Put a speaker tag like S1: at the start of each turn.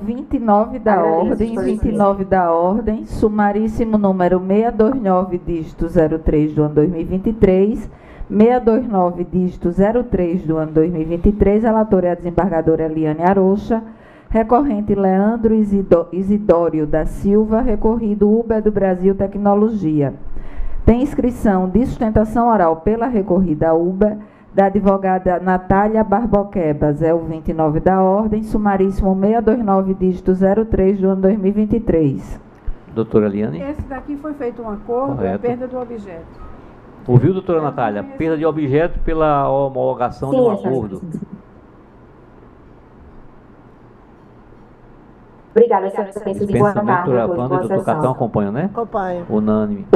S1: 29 da ordem, sumaríssimo número 629, dígito 03 do ano 2023, 629, dígito 03 do ano 2023, relatora é a desembargadora Eliane Arocha, recorrente Leandro Isidório da Silva, recorrido Uber do Brasil Tecnologia. Tem inscrição de sustentação oral pela recorrida Uber, da advogada Natália Barboquebas, é o 29 da ordem, sumaríssimo 629, dígito 03 do ano 2023.
S2: Doutora Eliane?
S3: Esse daqui foi feito um acordo,
S2: Correto.
S3: a perda do objeto.
S2: Ouviu, doutora Natália? Perda de objeto pela homologação de um acordo.
S4: Obrigada, senhora. Boa tarde a todos.
S2: Doutora Wanda e doutor Catão acompanham, né?
S3: Acompanho.
S2: Unânime.